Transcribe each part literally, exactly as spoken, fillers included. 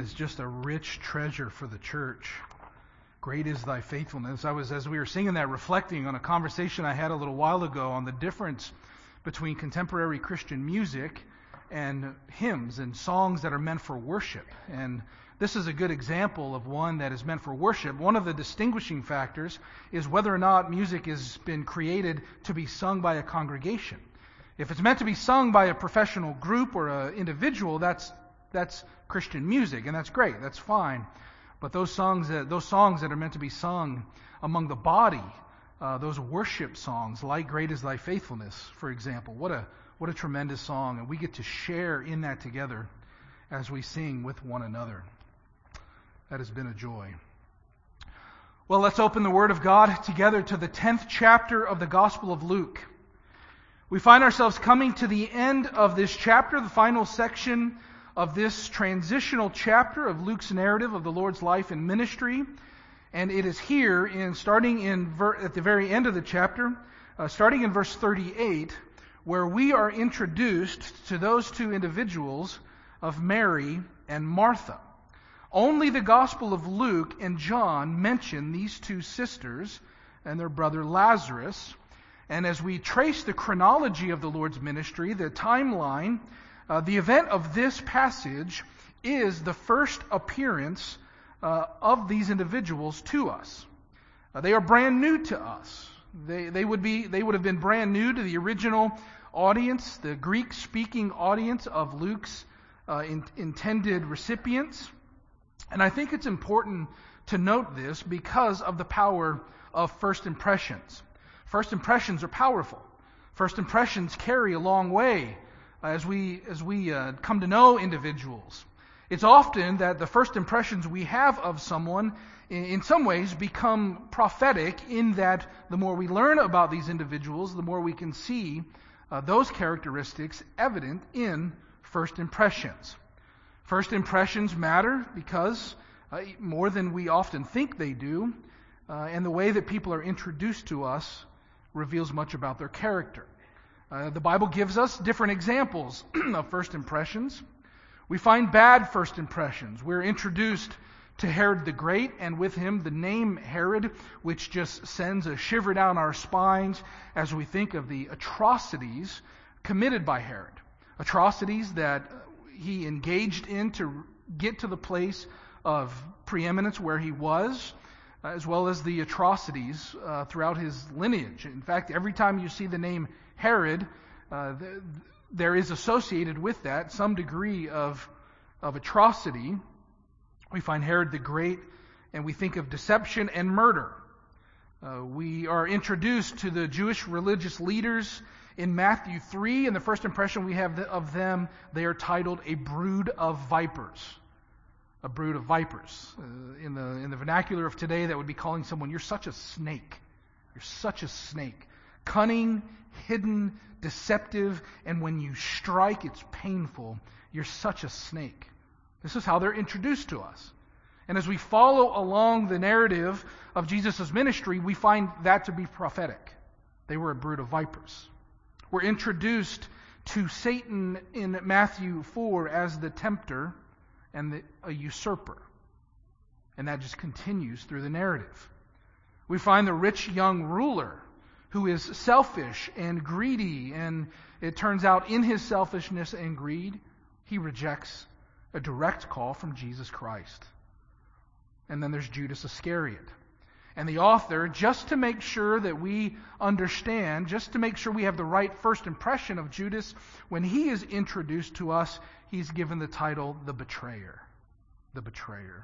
is just a rich treasure for the church. Great is thy faithfulness. I was, as we were singing that, reflecting on a conversation I had a little while ago on the difference between contemporary Christian music and hymns and songs that are meant for worship. And this is a good example of one that is meant for worship. One of the distinguishing factors is whether or not music has been created to be sung by a congregation. If it's meant to be sung by a professional group or an individual, that's that's Christian music, and that's great, that's fine. But those songs that those songs that are meant to be sung among the body, uh, those worship songs, like "Great Is Thy Faithfulness," for example, what a what a tremendous song, and we get to share in that together as we sing with one another. That has been a joy. Well, let's open the Word of God together to the tenth chapter of the Gospel of Luke. We find ourselves coming to the end of this chapter, the final section of this transitional chapter of Luke's narrative of the Lord's life and ministry. And it is here, in starting in ver- at the very end of the chapter, uh, starting in verse thirty-eight, where we are introduced to those two individuals of Mary and Martha. Only the Gospel of Luke and John mention these two sisters and their brother Lazarus. And as we trace the chronology of the Lord's ministry, the timeline, uh, the event of this passage is the first appearance uh, of these individuals to us. Uh, they are brand new to us. They they would be they would have been brand new to the original audience, the Greek-speaking audience of Luke's uh, in, intended recipients. And I think it's important to note this because of the power of first impressions. First impressions are powerful. First impressions carry a long way as we as we uh, come to know individuals. It's often that the first impressions we have of someone in, in some ways become prophetic, in that the more we learn about these individuals, the more we can see uh, those characteristics evident in first impressions. First impressions matter because uh, more than we often think they do, uh, and the way that people are introduced to us reveals much about their character. Uh, the Bible gives us different examples of first impressions. We find bad first impressions. We're introduced to Herod the Great, and with him the name Herod, which just sends a shiver down our spines as we think of the atrocities committed by Herod. Atrocities that he engaged in to get to the place of preeminence where he was, as well as the atrocities uh, throughout his lineage. In fact, every time you see the name Herod, uh, th- there is associated with that some degree of, of atrocity. We find Herod the Great, and we think of deception and murder. Uh, we are introduced to the Jewish religious leaders in Matthew three, and the first impression we have of them, they are titled a brood of vipers. A brood of vipers. Uh, in the in the vernacular of today, that would be calling someone, you're such a snake. You're such a snake. Cunning, hidden, deceptive, and when you strike, it's painful. You're such a snake. This is how they're introduced to us. And as we follow along the narrative of Jesus' ministry, we find that to be prophetic. They were a brood of vipers. We're introduced to Satan in Matthew four as the tempter and the, a usurper. And that just continues through the narrative. We find the rich young ruler who is selfish and greedy, and it turns out in his selfishness and greed, he rejects a direct call from Jesus Christ. And then there's Judas Iscariot. And the author, just to make sure that we understand, just to make sure we have the right first impression of Judas, when he is introduced to us, he's given the title, the betrayer. The betrayer.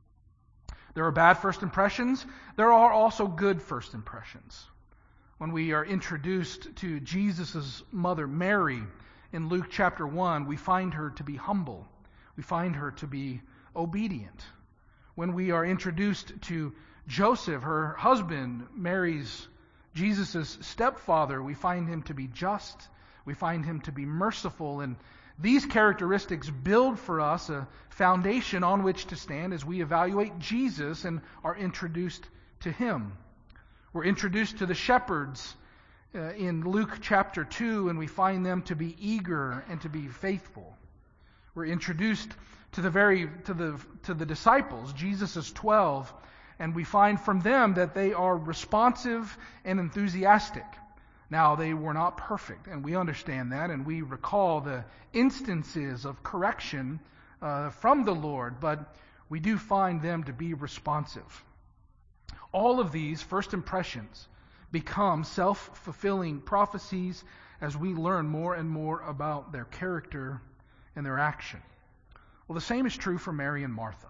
There are bad first impressions. There are also good first impressions. When we are introduced to Jesus' mother, Mary, in Luke chapter one, we find her to be humble. We find her to be obedient. When we are introduced to Joseph, her husband, Mary's, Jesus' stepfather, we find him to be just. We find him to be merciful. And these characteristics build for us a foundation on which to stand as we evaluate Jesus and are introduced to him. We're introduced to the shepherds uh, in Luke chapter two, and we find them to be eager and to be faithful. We're introduced to the very to the to the disciples, Jesus' twelve, and we find from them that they are responsive and enthusiastic. Now, they were not perfect, and we understand that, and we recall the instances of correction uh, from the Lord, but we do find them to be responsive. All of these first impressions become self-fulfilling prophecies as we learn more and more about their character and their action. Well, the same is true for Mary and Martha.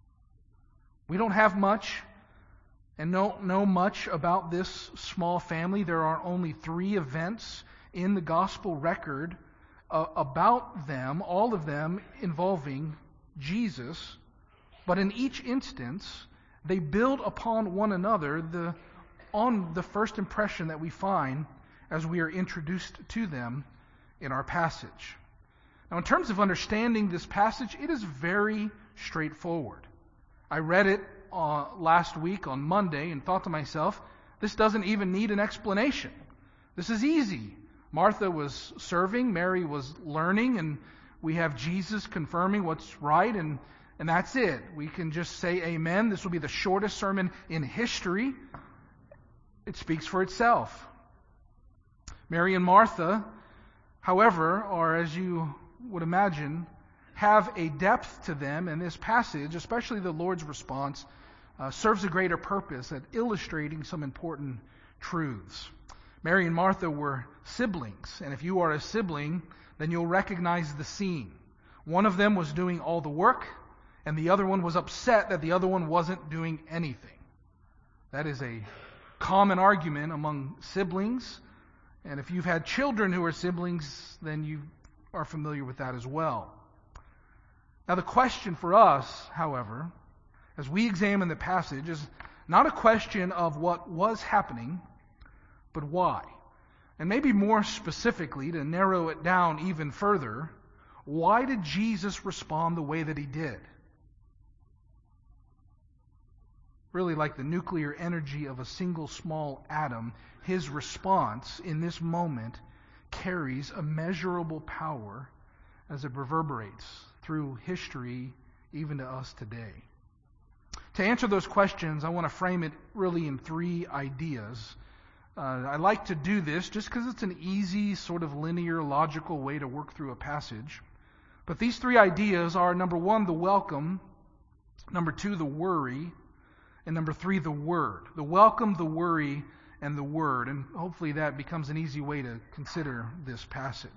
We don't have much and don't know much about this small family. There are only three events in the gospel record uh, about them, all of them involving Jesus. But in each instance, they build upon one another the, on the first impression that we find as we are introduced to them in our passage. Now, in terms of understanding this passage, it is very straightforward. I read it uh, last week on Monday and thought to myself, this doesn't even need an explanation. This is easy. Martha was serving, Mary was learning, and we have Jesus confirming what's right, and, and that's it. We can just say amen. This will be the shortest sermon in history. It speaks for itself. Mary and Martha, however, are, as you would imagine, have a depth to them, and this passage, especially the Lord's response, uh, serves a greater purpose at illustrating some important truths. Mary and Martha were siblings, and if you are a sibling, then you'll recognize the scene. One of them was doing all the work, and the other one was upset that the other one wasn't doing anything. That is a common argument among siblings, and if you've had children who are siblings, then you are familiar with that as well. Now, the question for us, however, as we examine the passage, is not a question of what was happening, but why. And maybe more specifically, to narrow it down even further, why did Jesus respond the way that he did? Really, like the nuclear energy of a single small atom, his response in this moment carries immeasurable power as it reverberates through history, even to us today. To answer those questions, I want to frame it really in three ideas. Uh, I like to do this just because it's an easy, sort of linear, logical way to work through a passage. But these three ideas are, number one, the welcome, number two, the worry, and number three, the word. The welcome, the worry, and the word. And hopefully that becomes an easy way to consider this passage.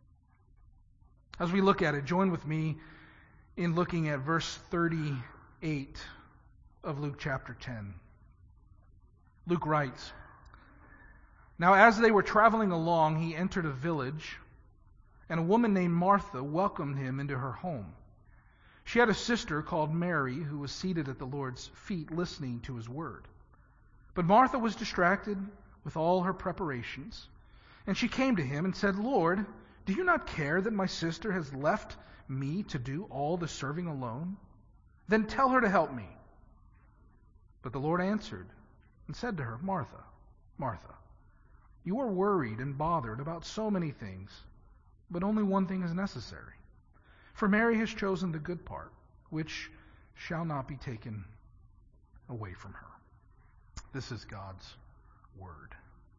As we look at it, join with me in looking at verse thirty-eight of Luke chapter ten. Luke writes, "Now as they were traveling along, he entered a village, and a woman named Martha welcomed him into her home. She had a sister called Mary who was seated at the Lord's feet listening to his word. But Martha was distracted with all her preparations, and she came to him and said, 'Lord, do you not care that my sister has left me to do all the serving alone? Then tell her to help me.' But the Lord answered and said to her, 'Martha, Martha, you are worried and bothered about so many things, but only one thing is necessary. For Mary has chosen the good part, which shall not be taken away from her.'" This is God's word.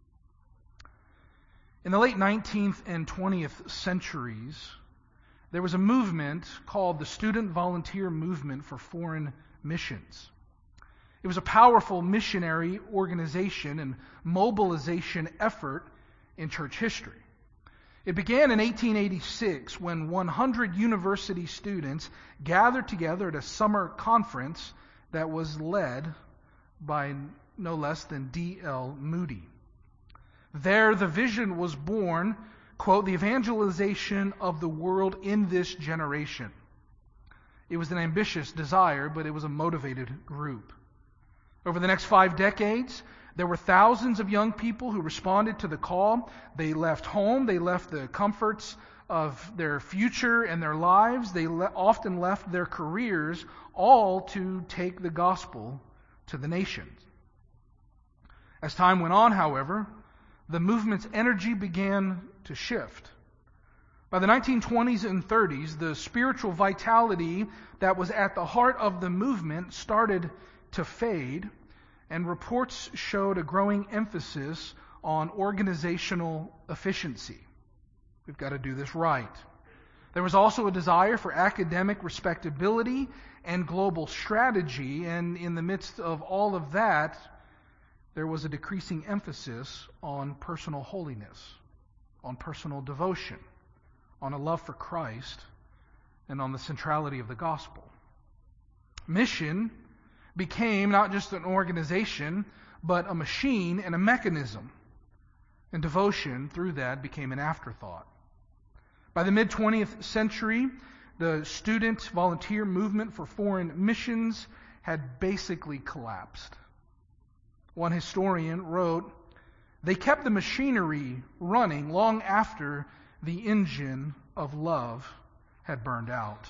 In the late nineteenth and twentieth centuries, there was a movement called the Student Volunteer Movement for Foreign Missions. It was a powerful missionary organization and mobilization effort in church history. It began in eighteen eighty-six when one hundred university students gathered together at a summer conference that was led by no less than D L Moody. There, the vision was born, quote, "the evangelization of the world in this generation." It was an ambitious desire, but it was a motivated group. Over the next five decades, there were thousands of young people who responded to the call. They left home, they left the comforts of their future and their lives. They le- often left their careers, all to take the gospel to the nations. As time went on, however, the movement's energy began to shift. By the nineteen twenties and thirties, the spiritual vitality that was at the heart of the movement started to fade, and reports showed a growing emphasis on organizational efficiency. We've got to do this right. There was also a desire for academic respectability and global strategy, and in the midst of all of that, there was a decreasing emphasis on personal holiness, on personal devotion, on a love for Christ, and on the centrality of the gospel. Mission became not just an organization, but a machine and a mechanism. And devotion, through that, became an afterthought. By the mid-twentieth century, the student volunteer movement for foreign missions had basically collapsed. One historian wrote, "They kept the machinery running long after the engine of love had burned out."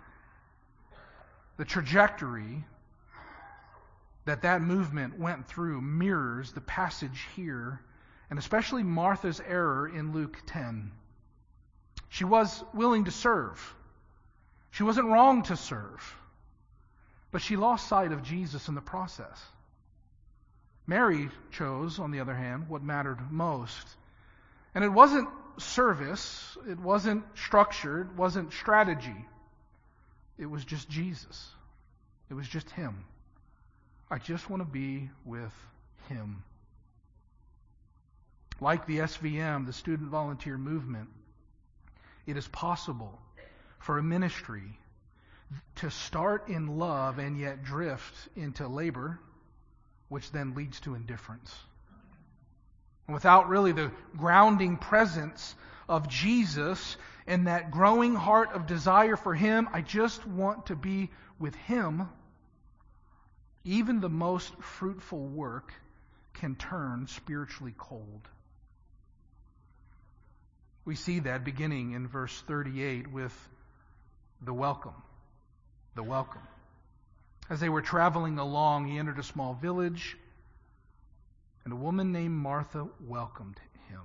The trajectory that that movement went through mirrors the passage here, and especially Martha's error in Luke ten. She was willing to serve. She wasn't wrong to serve. But she lost sight of Jesus in the process. Mary chose, on the other hand, what mattered most. And it wasn't service, it wasn't structure, it wasn't strategy. It was just Jesus. It was just Him. I just want to be with Him. Like the S V M, the Student Volunteer Movement, it is possible for a ministry to start in love and yet drift into labor, which then leads to indifference. And without really the grounding presence of Jesus and that growing heart of desire for Him, I just want to be with Him, even the most fruitful work can turn spiritually cold. We see that beginning in verse thirty-eight with the welcome. The welcome. As they were traveling along, He entered a small village, and a woman named Martha welcomed Him.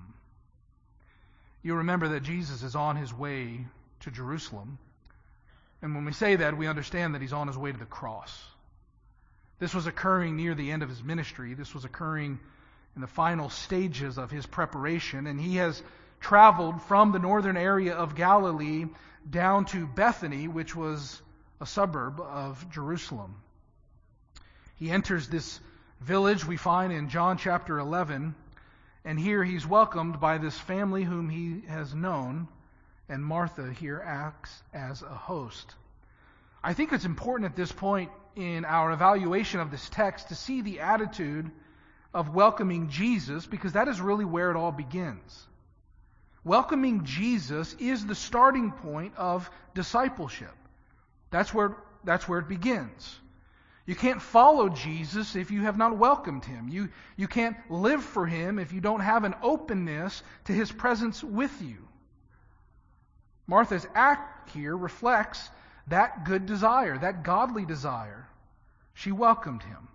You remember that Jesus is on His way to Jerusalem. And when we say that, we understand that He's on His way to the cross. This was occurring near the end of His ministry. This was occurring in the final stages of His preparation. And He has traveled from the northern area of Galilee down to Bethany, which was a suburb of Jerusalem. He enters this village we find in John chapter eleven, and here He's welcomed by this family whom He has known, and Martha here acts as a host. I think it's important at this point in our evaluation of this text to see the attitude of welcoming Jesus, because that is really where it all begins. Welcoming Jesus is the starting point of discipleship. That's where, that's where it begins. You can't follow Jesus if you have not welcomed Him. You, you can't live for Him if you don't have an openness to His presence with you. Martha's act here reflects that good desire, that godly desire. She welcomed Him.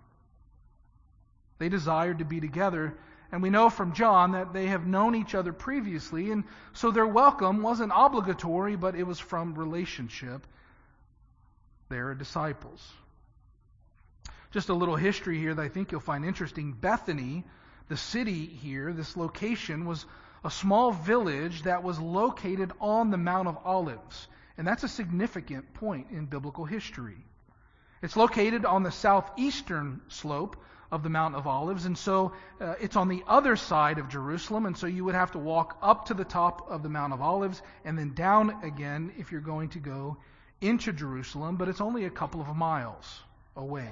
They desired to be together. And we know from John that they have known each other previously, and so their welcome wasn't obligatory, but it was from relationship. They're disciples. Just a little history here that I think you'll find interesting. Bethany, the city here, this location, was a small village that was located on the Mount of Olives. And that's a significant point in biblical history. It's located on the southeastern slope of the Mount of Olives, and so uh, it's on the other side of Jerusalem, and so you would have to walk up to the top of the Mount of Olives and then down again if you're going to go into Jerusalem, but it's only a couple of miles away.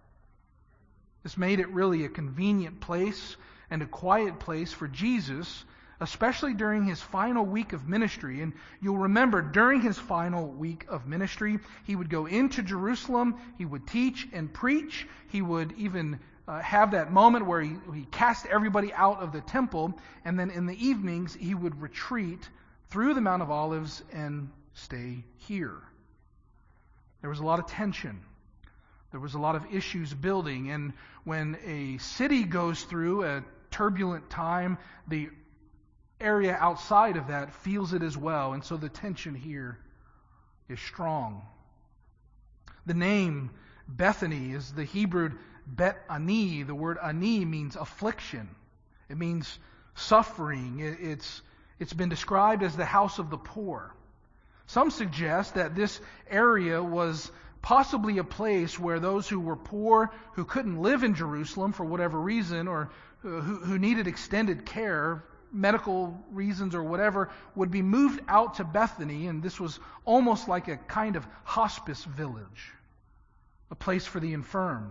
This made it really a convenient place and a quiet place for Jesus, especially during His final week of ministry. And you'll remember, during His final week of ministry, He would go into Jerusalem, He would teach and preach, He would even Uh, have that moment where he, he cast everybody out of the temple, and then in the evenings he would retreat through the Mount of Olives and stay here. There was a lot of tension. There was a lot of issues building, and when a city goes through a turbulent time, the area outside of that feels it as well, and so the tension here is strong. The name Bethany is the Hebrew Bet Ani. The word Ani means affliction. It means suffering. It, it's it's been described as the house of the poor. Some suggest that this area was possibly a place where those who were poor, who couldn't live in Jerusalem for whatever reason, or who, who needed extended care, medical reasons or whatever, would be moved out to Bethany, and this was almost like a kind of hospice village, a place for the infirm.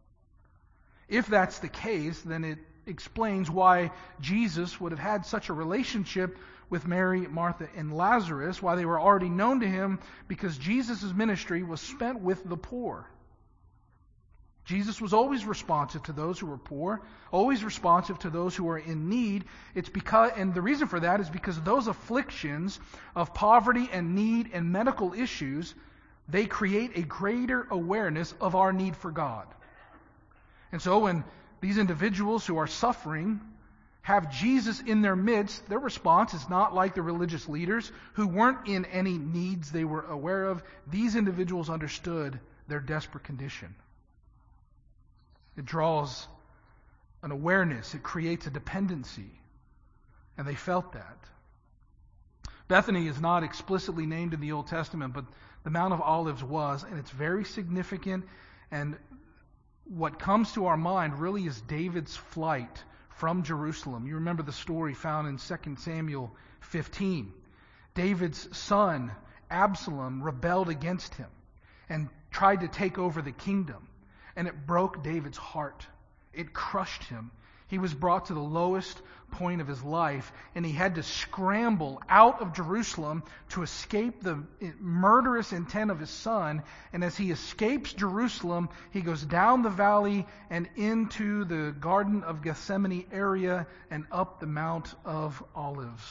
If that's the case, then it explains why Jesus would have had such a relationship with Mary, Martha, and Lazarus, why they were already known to him, because Jesus' ministry was spent with the poor. Jesus was always responsive to those who were poor, always responsive to those who were in need. It's because, and the reason for that is because those afflictions of poverty and need and medical issues, they create a greater awareness of our need for God. And so when these individuals who are suffering have Jesus in their midst, their response is not like the religious leaders who weren't in any needs they were aware of. These individuals understood their desperate condition. It draws an awareness. It creates a dependency. And they felt that. Bethany is not explicitly named in the Old Testament, but the Mount of Olives was, and it's very significant. And what comes to our mind really is David's flight from Jerusalem. You remember the story found in Second Samuel fifteen. David's son, Absalom, rebelled against him and tried to take over the kingdom. And it broke David's heart. It crushed him. He was brought to the lowest point of his life, and he had to scramble out of Jerusalem to escape the murderous intent of his son. And as he escapes Jerusalem, he goes down the valley and into the Garden of Gethsemane area and up the Mount of Olives.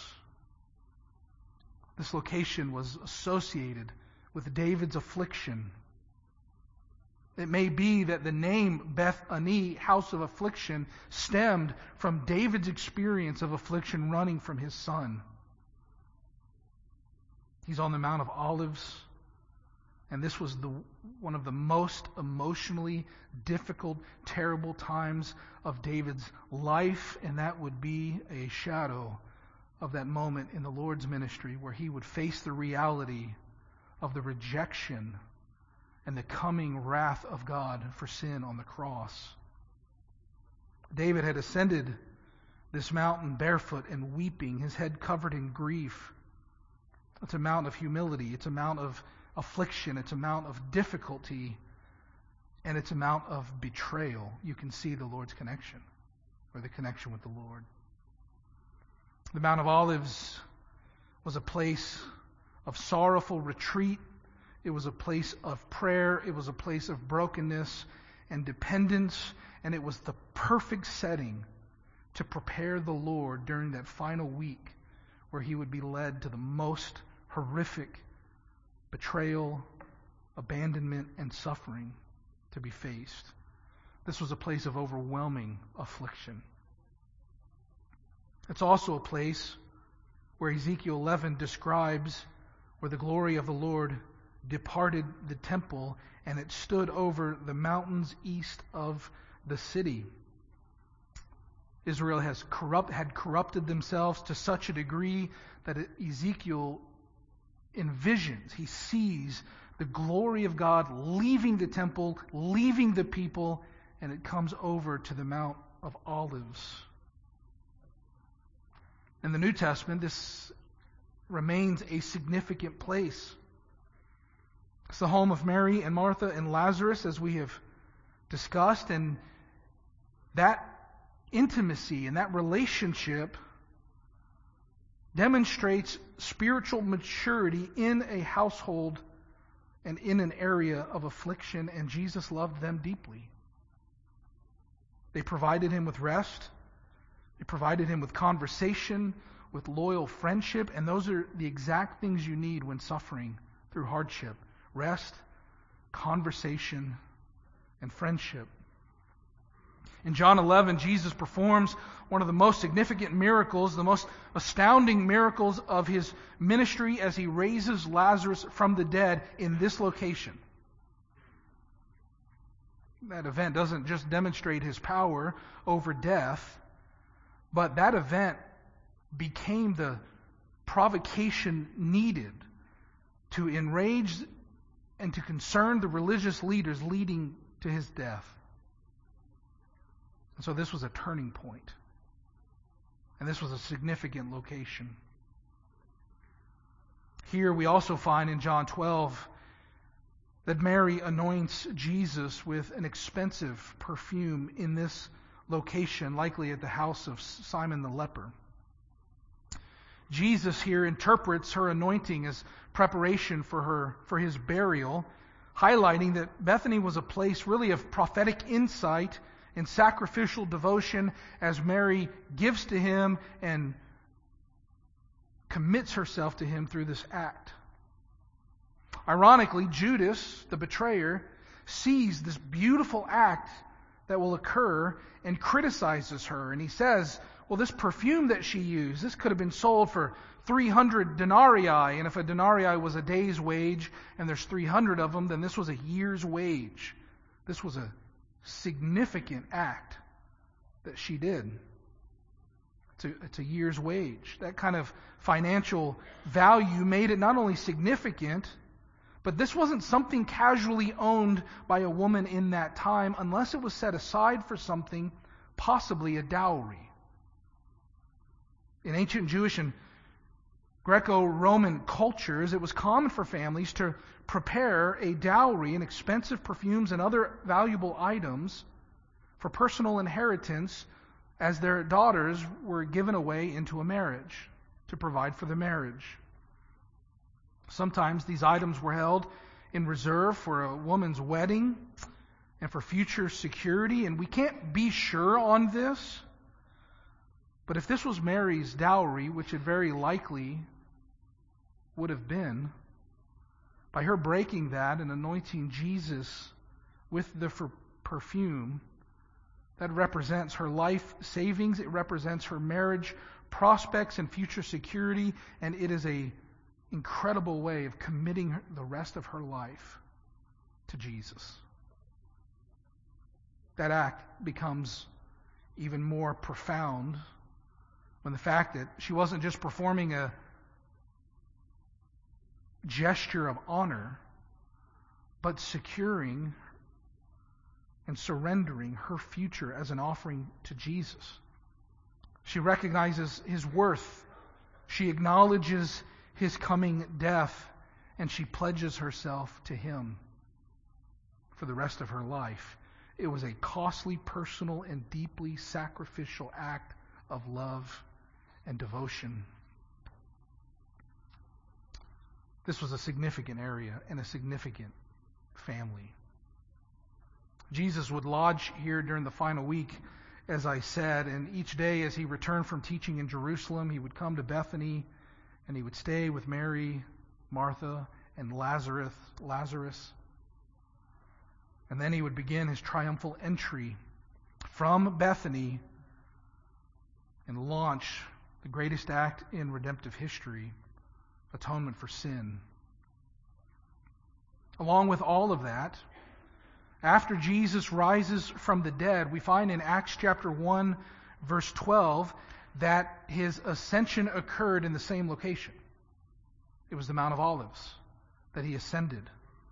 This location was associated with David's affliction. It may be that the name Beth Ani, house of affliction, stemmed from David's experience of affliction running from his son. He's on the Mount of Olives, and this was the one of the most emotionally difficult, terrible times of David's life, and that would be a shadow of that moment in the Lord's ministry where he would face the reality of the rejection and the coming wrath of God for sin on the cross. David had ascended this mountain barefoot and weeping, his head covered in grief. It's a mount of humility. It's a mount of affliction. It's a mount of difficulty. And it's a mount of betrayal. You can see the Lord's connection, or the connection with the Lord. The Mount of Olives was a place of sorrowful retreat. It was a place of prayer. It was a place of brokenness and dependence. And it was the perfect setting to prepare the Lord during that final week where he would be led to the most horrific betrayal, abandonment, and suffering to be faced. This was a place of overwhelming affliction. It's also a place where Ezekiel eleven describes where the glory of the Lord departed the temple, and it stood over the mountains east of the city. Israel has corrupt had corrupted themselves to such a degree that Ezekiel envisions, he sees the glory of God leaving the temple, leaving the people, and it comes over to the Mount of Olives. In the New Testament, this remains a significant place. It's the home of Mary and Martha and Lazarus, as we have discussed, and that intimacy and that relationship demonstrates spiritual maturity in a household and in an area of affliction, and Jesus loved them deeply. They provided him with rest. They provided him with conversation, with loyal friendship, and those are the exact things you need when suffering through hardship. Rest, conversation, and friendship. In John eleven, Jesus performs one of the most significant miracles, the most astounding miracles of his ministry as he raises Lazarus from the dead in this location. That event doesn't just demonstrate his power over death, but that event became the provocation needed to enrage and to concern the religious leaders leading to his death. And so this was a turning point. And this was a significant location. Here we also find in John twelve that Mary anoints Jesus with an expensive perfume in this location, likely at the house of Simon the leper. Jesus here interprets her anointing as preparation for her for his burial, highlighting that Bethany was a place really of prophetic insight and sacrificial devotion as Mary gives to him and commits herself to him through this act. Ironically, Judas, the betrayer, sees this beautiful act that will occur and criticizes her. And he says, well, this perfume that she used, this could have been sold for three hundred denarii. And if a denarii was a day's wage and there's three hundred of them, then this was a year's wage. This was a significant act that she did. It's a, it's a year's wage. That kind of financial value made it not only significant, but this wasn't something casually owned by a woman in that time unless it was set aside for something, possibly a dowry. In ancient Jewish and Greco-Roman cultures, it was common for families to prepare a dowry and expensive perfumes and other valuable items for personal inheritance as their daughters were given away into a marriage to provide for the marriage. Sometimes these items were held in reserve for a woman's wedding and for future security, and we can't be sure on this. But if this was Mary's dowry, which it very likely would have been, by her breaking that and anointing Jesus with the perfume, that represents her life savings, it represents her marriage prospects and future security, and it is a incredible way of committing the rest of her life to Jesus. That act becomes even more profound when the fact that she wasn't just performing a gesture of honor, but securing and surrendering her future as an offering to Jesus. She recognizes his worth. She acknowledges his coming death, and she pledges herself to him for the rest of her life. It was a costly, personal, and deeply sacrificial act of love and devotion. This was a significant area and a significant family. Jesus would lodge here during the final week, as I said, and each day as he returned from teaching in Jerusalem, he would come to Bethany and he would stay with Mary, Martha, and Lazarus, Lazarus. And then he would begin his triumphal entry from Bethany and launch the greatest act in redemptive history, atonement for sin. Along with all of that, after Jesus rises from the dead, we find in Acts chapter one, verse twelve, that his ascension occurred in the same location. It was the Mount of Olives that he ascended.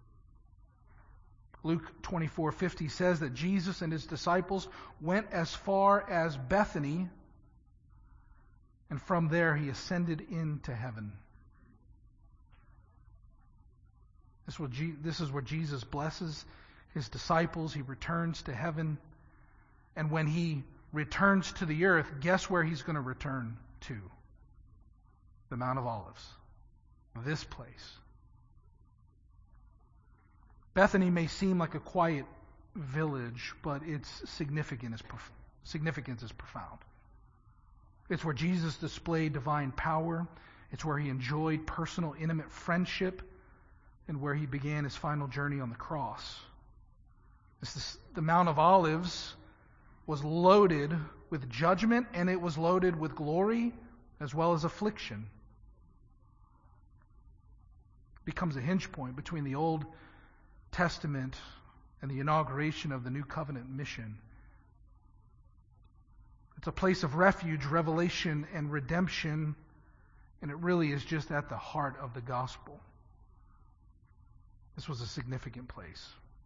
Luke twenty-four fifty says that Jesus and his disciples went as far as Bethany, and from there he ascended into heaven. This, will, this is where Jesus blesses his disciples. He returns to heaven. And when he returns to the earth, guess where he's going to return to? The Mount of Olives. This place. Bethany may seem like a quiet village, but its significance is, prof- significance is profound. It's where Jesus displayed divine power. It's where he enjoyed personal, intimate friendship, and where he began his final journey on the cross. This is the Mount of Olives was loaded with judgment, and it was loaded with glory as well as affliction. It becomes a hinge point between the Old Testament and the inauguration of the New Covenant mission. It's a place of refuge, revelation, and redemption, and it really is just at the heart of the gospel. This was a significant place.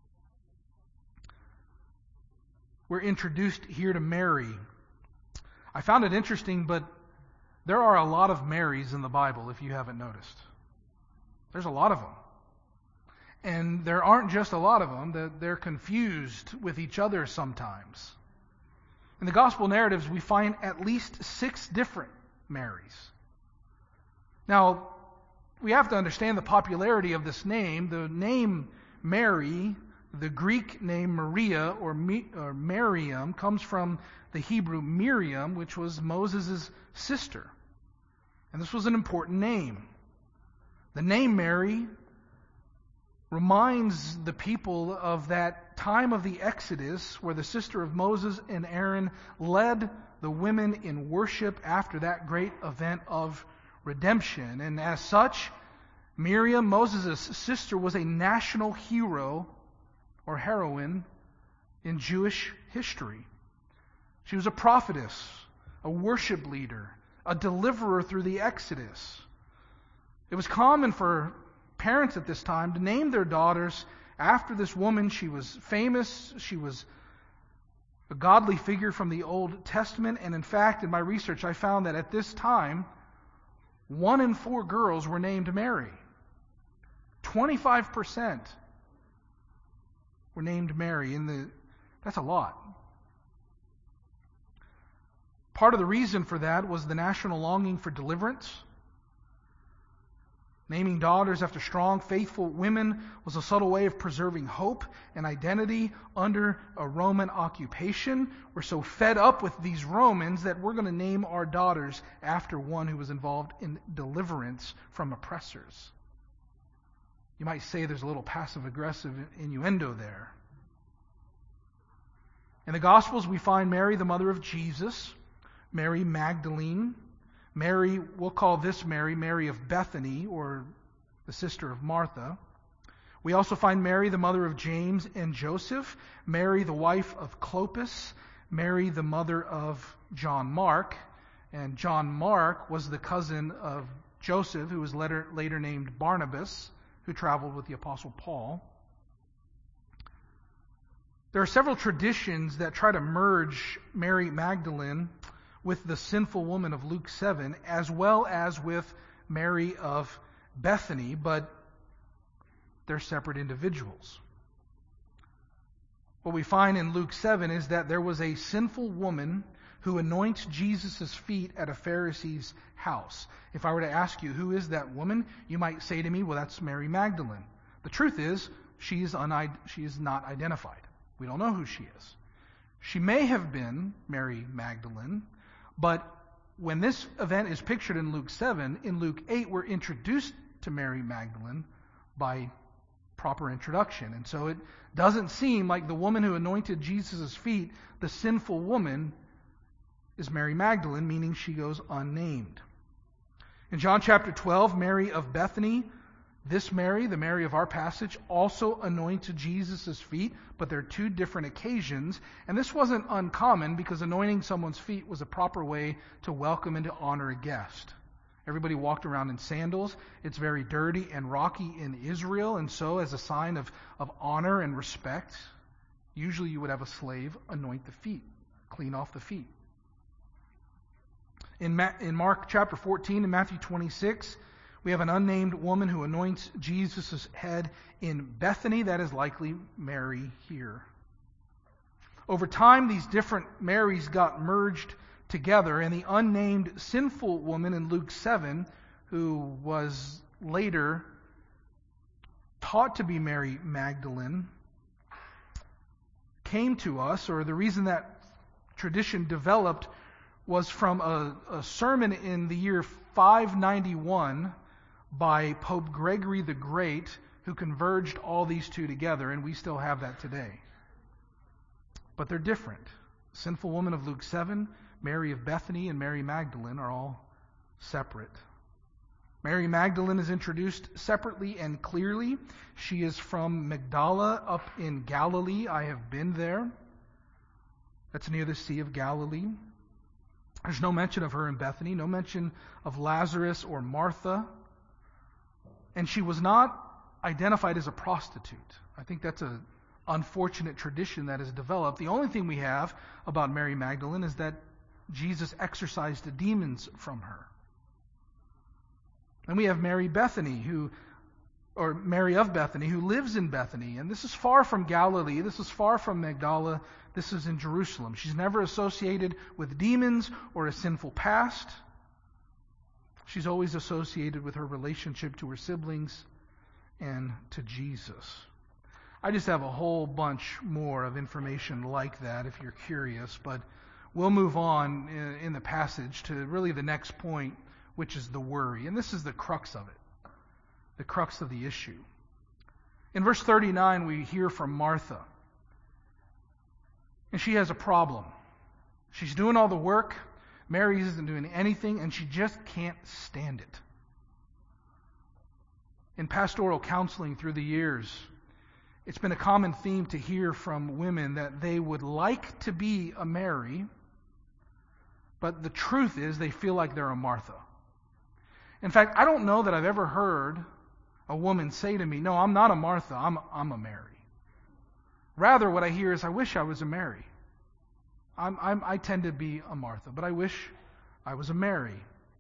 We're introduced here to Mary. I found it interesting, but there are a lot of Marys in the Bible, if you haven't noticed. There's a lot of them. And there aren't just a lot of them, that they're confused with each other sometimes. In the gospel narratives, we find at least six different Marys. Now, we have to understand the popularity of this name. The name Mary, the Greek name Maria or, Mi- or Miriam, comes from the Hebrew Miriam, which was Moses' sister. And this was an important name. The name Mary reminds the people of that time of the Exodus where the sister of Moses and Aaron led the women in worship after that great event of redemption. And as such, Miriam, Moses' sister, was a national hero or heroine in Jewish history. She was a prophetess, a worship leader, a deliverer through the Exodus. It was common for parents at this time to name their daughters after this woman. She was famous. She was a godly figure from the Old Testament. And in fact, in my research, I found that at this time, one in four girls were named Mary. twenty-five percent were named Mary. In the, that's a lot. Part of the reason for that was the national longing for deliverance. Naming daughters after strong, faithful women was a subtle way of preserving hope and identity under a Roman occupation. We're so fed up with these Romans that we're going to name our daughters after one who was involved in deliverance from oppressors. You might say there's a little passive-aggressive innuendo there. In the Gospels, we find Mary, the mother of Jesus, Mary Magdalene, Mary, we'll call this Mary, Mary of Bethany, or the sister of Martha. We also find Mary, the mother of James and Joseph, Mary, the wife of Clopas, Mary, the mother of John Mark, and John Mark was the cousin of Joseph, who was later, later named Barnabas, who traveled with the Apostle Paul. There are several traditions that try to merge Mary Magdalene with the sinful woman of Luke seven, as well as with Mary of Bethany, but they're separate individuals. What we find in Luke seven is that there was a sinful woman who anoints Jesus' feet at a Pharisee's house. If I were to ask you, who is that woman? You might say to me, well, that's Mary Magdalene. The truth is, she is, unid- she is not identified. We don't know who she is. She may have been Mary Magdalene, but when this event is pictured in Luke seven, in Luke eight, we're introduced to Mary Magdalene by proper introduction. And so it doesn't seem like the woman who anointed Jesus' feet, the sinful woman, is Mary Magdalene, meaning she goes unnamed. In John chapter twelve, Mary of Bethany, this Mary, the Mary of our passage, also anointed Jesus' feet, but there are two different occasions. And this wasn't uncommon because anointing someone's feet was a proper way to welcome and to honor a guest. Everybody walked around in sandals. It's very dirty and rocky in Israel, and so as a sign of, of honor and respect, usually you would have a slave anoint the feet, clean off the feet. In, Ma- in Mark chapter fourteen and Matthew twenty-six, we have an unnamed woman who anoints Jesus' head in Bethany. That is likely Mary here. Over time, these different Marys got merged together, and the unnamed sinful woman in Luke seven, who was later taught to be Mary Magdalene, came to us, or the reason that tradition developed was from a, a sermon in the year five ninety-one by Pope Gregory the Great, who converged all these two together, and we still have that today. But they're different. sinful woman of Luke seven, Mary of Bethany, and Mary Magdalene are all separate. Mary Magdalene is introduced separately and clearly. She is from Magdala up in Galilee. I have been there. That's near the Sea of Galilee. There's no mention of her in Bethany, no mention of Lazarus or Martha. And she was not identified as a prostitute. I think that's an unfortunate tradition that has developed. The only thing we have about Mary Magdalene is that Jesus exorcised the demons from her. And we have Mary Bethany, who, or Mary of Bethany, who lives in Bethany. And this is far from Galilee. This is far from Magdala. This is in Jerusalem. She's never associated with demons or a sinful past. She's always associated with her relationship to her siblings and to Jesus. I just have a whole bunch more of information like that if you're curious, but we'll move on in, in the passage to really the next point, which is the worry. And this is the crux of it, the crux of the issue. In verse thirty-nine, we hear from Martha. And she has a problem. She's doing all the work. Mary isn't doing anything, and she just can't stand it. In pastoral counseling through the years, it's been a common theme to hear from women that they would like to be a Mary, but the truth is they feel like they're a Martha. In fact, I don't know that I've ever heard a woman say to me, "No, I'm not a Martha, I'm, I'm a Mary." Rather, what I hear is, "I wish I was a Mary. I'm, I'm, I tend to be a Martha, but I wish I was a Mary."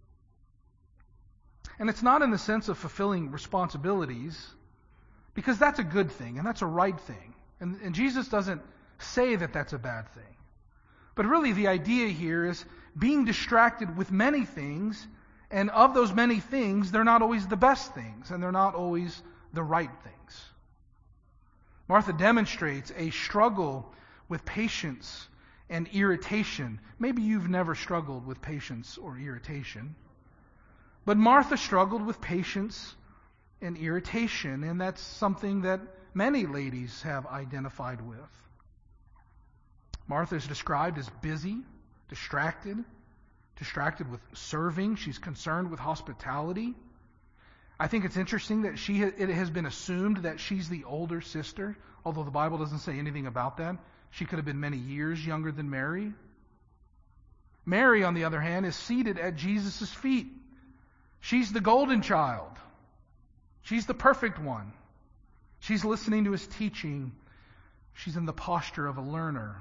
And it's not in the sense of fulfilling responsibilities, because that's a good thing, and that's a right thing. And, and Jesus doesn't say that that's a bad thing. But really the idea here is being distracted with many things, and of those many things, they're not always the best things, and they're not always the right things. Martha demonstrates a struggle with patience and irritation. Maybe you've never struggled with patience or irritation. But Martha struggled with patience and irritation, and that's something that many ladies have identified with. Martha is described as busy, distracted, distracted with serving. She's concerned with hospitality. I think it's interesting that she it has been assumed that she's the older sister, although the Bible doesn't say anything about that. She could have been many years younger than Mary. Mary, on the other hand, is seated at Jesus' feet. She's the golden child. She's the perfect one. She's listening to his teaching. She's in the posture of a learner.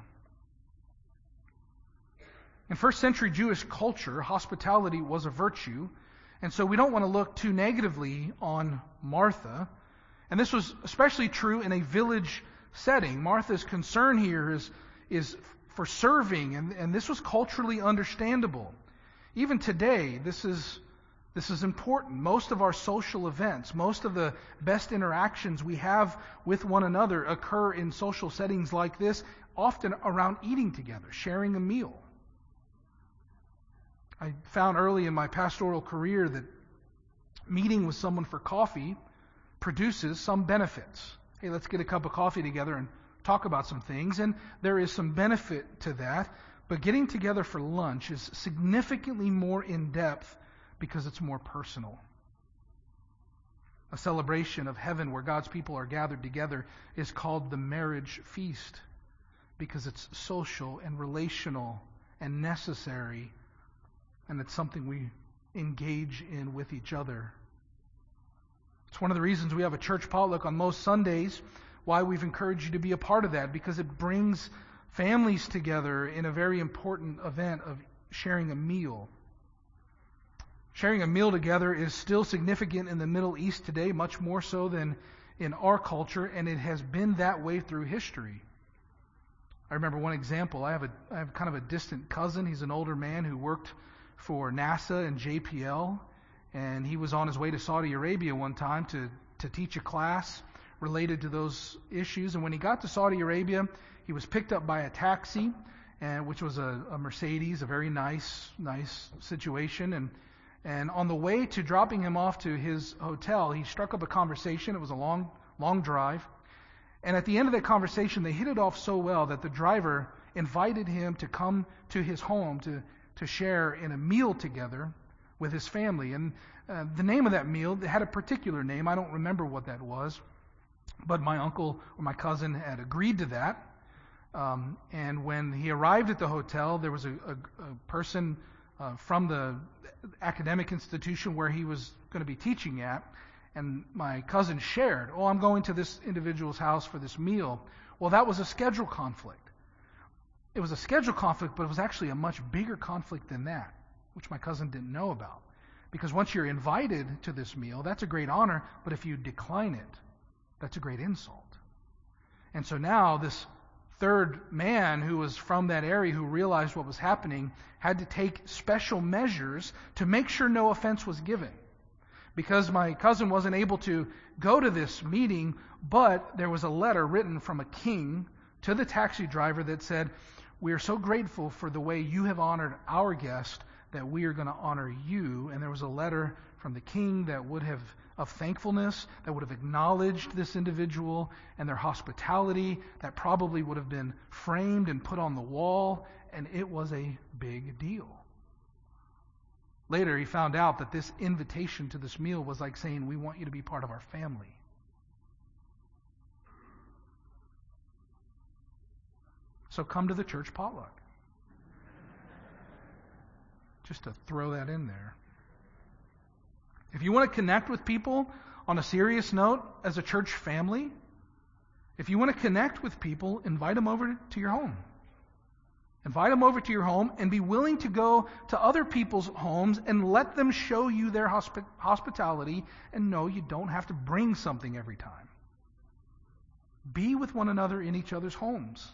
In first century Jewish culture, hospitality was a virtue, and so we don't want to look too negatively on Martha. And this was especially true in a village setting. Martha's concern here is, is for serving, and, and this was culturally understandable. Even today, this is This is important. Most of our social events, most of the best interactions we have with one another occur in social settings like this, often around eating together, sharing a meal. I found early in my pastoral career that meeting with someone for coffee produces some benefits. Hey, let's get a cup of coffee together and talk about some things, and there is some benefit to that. But getting together for lunch is significantly more in-depth because it's more personal. A celebration of heaven where God's people are gathered together is called the marriage feast because it's social and relational and necessary, and it's something we engage in with each other. It's one of the reasons we have a church potluck on most Sundays, why we've encouraged you to be a part of that, because it brings families together in a very important event of sharing a meal. Sharing a meal together is still significant in the Middle East today, much more so than in our culture, and it has been that way through history. I remember one example. I have a I have kind of a distant cousin. He's an older man who worked for NASA and J P L, and he was on his way to Saudi Arabia one time to, to teach a class related to those issues. And when he got to Saudi Arabia, he was picked up by a taxi, and which was a, a Mercedes, a very nice, nice situation, and And on the way to dropping him off to his hotel, he struck up a conversation. It was a long, long drive. And at the end of that conversation, they hit it off so well that the driver invited him to come to his home to, to share in a meal together with his family. And uh, the name of that meal, it had a particular name. I don't remember what that was. But my uncle or my cousin had agreed to that. Um, and when he arrived at the hotel, there was a, a, a person uh, from the academic institution where he was going to be teaching at. And my cousin shared, oh, I'm going to this individual's house for this meal. Well, that was a schedule conflict. It was a schedule conflict, but it was actually a much bigger conflict than that, which my cousin didn't know about. Because once you're invited to this meal, that's a great honor, but if you decline it, that's a great insult. And so now this third man who was from that area who realized what was happening had to take special measures to make sure no offense was given. Because my cousin wasn't able to go to this meeting, but there was a letter written from a king to the taxi driver that said, we are so grateful for the way you have honored our guest that we are going to honor you. And there was a letter from the king that would have, of thankfulness, that would have acknowledged this individual and their hospitality, that probably would have been framed and put on the wall, and it was a big deal. Later, he found out that this invitation to this meal was like saying, we want you to be part of our family. So come to the church potluck. Just to throw that in there. If you want to connect with people on a serious note as a church family, if you want to connect with people, invite them over to your home. Invite them over to your home and be willing to go to other people's homes and let them show you their hospi- hospitality and know you don't have to bring something every time. Be with one another in each other's homes.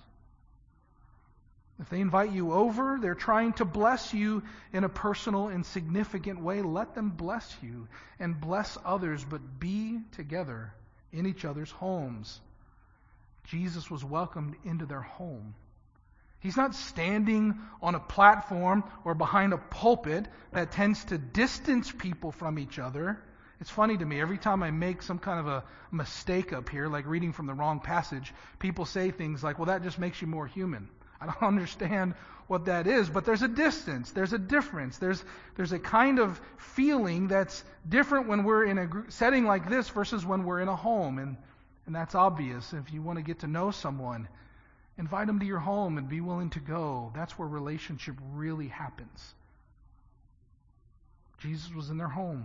If they invite you over, they're trying to bless you in a personal and significant way. Let them bless you and bless others, but be together in each other's homes. Jesus was welcomed into their home. He's not standing on a platform or behind a pulpit that tends to distance people from each other. It's funny to me, every time I make some kind of a mistake up here, like reading from the wrong passage, people say things like, well, that just makes you more human. I don't understand what that is, but there's a distance, there's a difference, there's there's a kind of feeling that's different when we're in a setting like this versus when we're in a home, and, and that's obvious. If you want to get to know someone, invite them to your home and be willing to go. That's where relationship really happens. Jesus was in their home.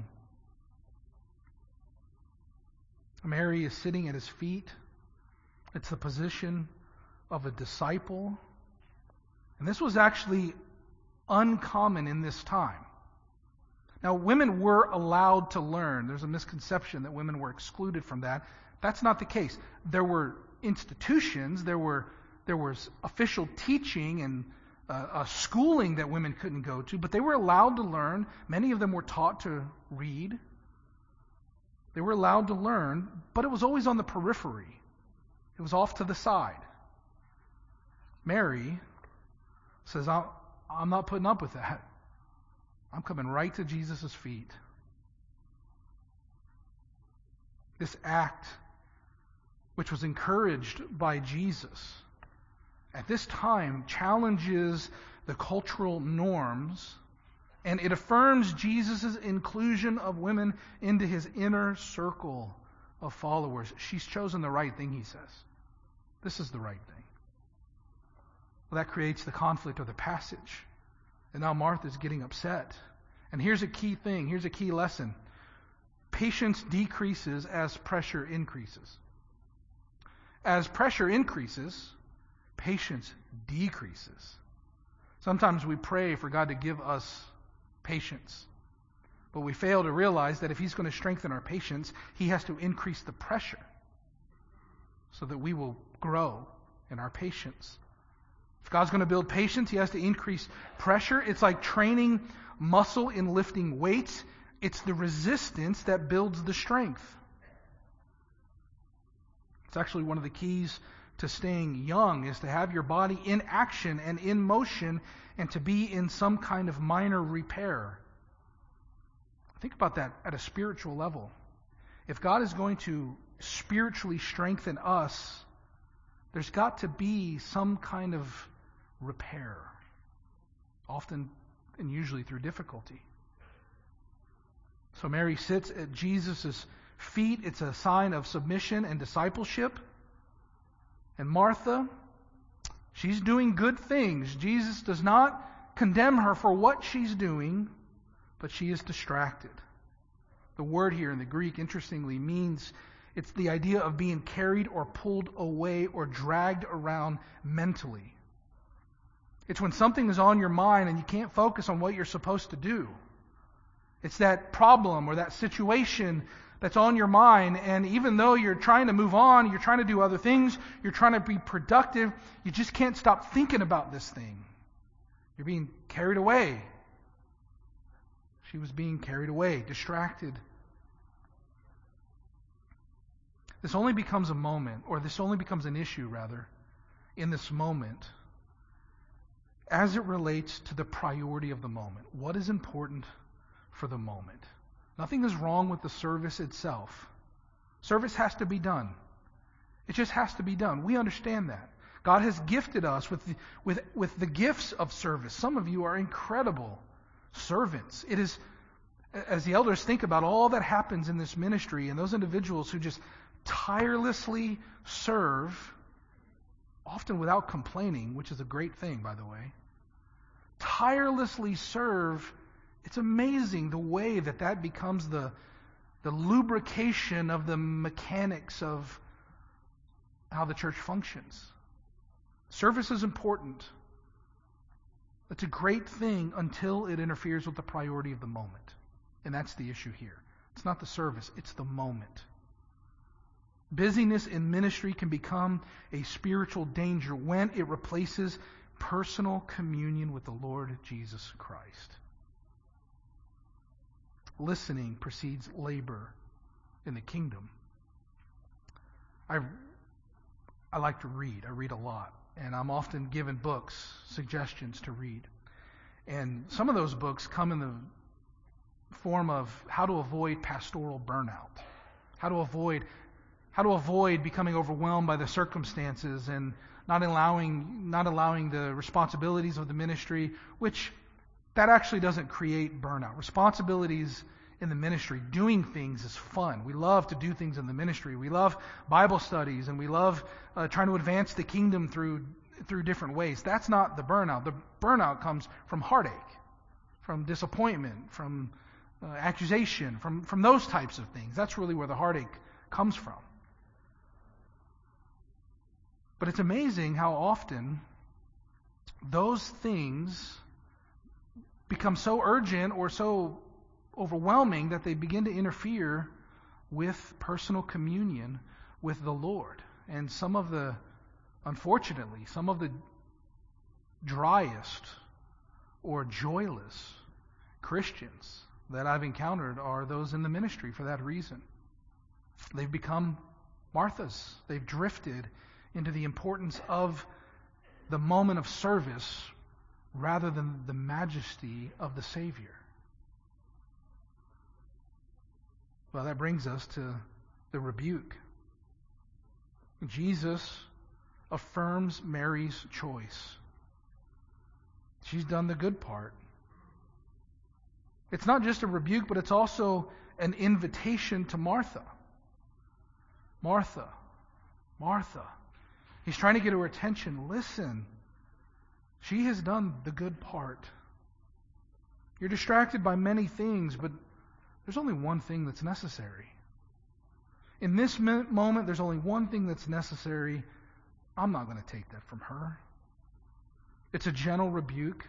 Mary is sitting at his feet. It's the position of a disciple. And this was actually uncommon in this time. Now, women were allowed to learn. There's a misconception that women were excluded from that. That's not the case. There were institutions, there were there was official teaching and uh, a schooling that women couldn't go to, but they were allowed to learn. Many of them were taught to read. They were allowed to learn, but it was always on the periphery. It was off to the side. Mary says, I'm not putting up with that. I'm coming right to Jesus' feet. This act, which was encouraged by Jesus, at this time challenges the cultural norms, and it affirms Jesus' inclusion of women into his inner circle of followers. She's chosen the right thing, he says. This is the right thing. Well, that creates the conflict of the passage. And now Martha's getting upset. And here's a key thing. Here's a key lesson. Patience decreases as pressure increases. As pressure increases, patience decreases. Sometimes we pray for God to give us patience. But we fail to realize that if He's going to strengthen our patience, He has to increase the pressure so that we will grow in our patience. If God's going to build patience, He has to increase pressure. It's like training muscle in lifting weights. It's the resistance that builds the strength. It's actually one of the keys to staying young, is to have your body in action and in motion and to be in some kind of minor repair. Think about that at a spiritual level. If God is going to spiritually strengthen us, there's got to be some kind of repair, often and usually through difficulty. So Mary sits at Jesus' feet. It's a sign of submission and discipleship. And Martha, she's doing good things. Jesus does not condemn her for what she's doing, but she is distracted. The word here in the Greek, interestingly, means it's the idea of being carried or pulled away or dragged around mentally. It's when something is on your mind and you can't focus on what you're supposed to do. It's that problem or that situation that's on your mind, and even though you're trying to move on, you're trying to do other things, you're trying to be productive, you just can't stop thinking about this thing. You're being carried away. She was being carried away, distracted. This only becomes a moment, or this only becomes an issue, rather, in this moment, as it relates to the priority of the moment. What is important for the moment? Nothing is wrong with the service itself. Service has to be done. It just has to be done. We understand that. God has gifted us with the, with, with the gifts of service. Some of you are incredible servants. It is, as the elders think about all that happens in this ministry and those individuals who just tirelessly serve, often without complaining, which is a great thing, by the way, tirelessly serve. It's amazing the way that that becomes the, the lubrication of the mechanics of how the church functions. Service is important. It's a great thing until it interferes with the priority of the moment. And that's the issue here. It's not the service, it's the moment. Busyness in ministry can become a spiritual danger when it replaces personal communion with the Lord Jesus Christ. Listening precedes labor in the kingdom. I, I like to read. I read a lot. And I'm often given books, suggestions to read. And some of those books come in the form of how to avoid pastoral burnout. How to avoid how to avoid becoming overwhelmed by the circumstances and not allowing not allowing the responsibilities of the ministry, which that actually doesn't create burnout. Responsibilities in the ministry, doing things is fun. We love to do things in the ministry. We love Bible studies, and we love uh, trying to advance the kingdom through through different ways. That's not the burnout. The burnout comes from heartache, from disappointment, from uh, accusation, from, from those types of things. That's really where the heartache comes from. But it's amazing how often those things become so urgent or so overwhelming that they begin to interfere with personal communion with the Lord. And some of the, unfortunately, some of the driest or joyless Christians that I've encountered are those in the ministry for that reason. They've become Marthas. They've drifted into the importance of the moment of service rather than the majesty of the Savior. Well, that brings us to the rebuke. Jesus affirms Mary's choice. She's done the good part. It's not just a rebuke, but it's also an invitation to Martha. Martha, Martha. He's trying to get her attention. Listen, she has done the good part. You're distracted by many things, but there's only one thing that's necessary. In this moment, there's only one thing that's necessary. I'm not going to take that from her. It's a gentle rebuke.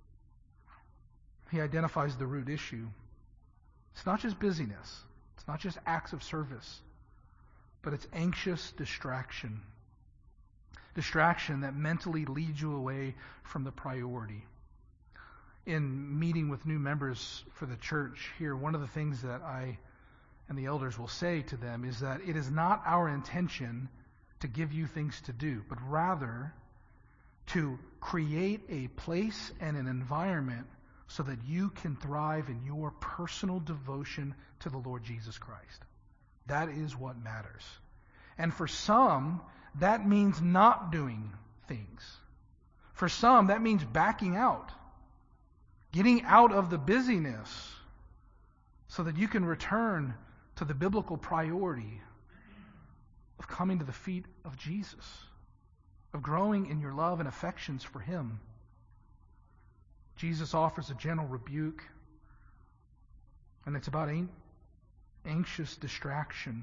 He identifies the root issue. It's not just busyness. It's not just acts of service. But it's anxious distraction. Distraction that mentally leads you away from the priority. In meeting with new members for the church here, one of the things that I and the elders will say to them is that it is not our intention to give you things to do, but rather to create a place and an environment so that you can thrive in your personal devotion to the Lord Jesus Christ. That is what matters. And for some, that means not doing things. For some, that means backing out, getting out of the busyness so that you can return to the biblical priority of coming to the feet of Jesus, of growing in your love and affections for Him. Jesus offers a gentle rebuke, and it's about anxious distraction.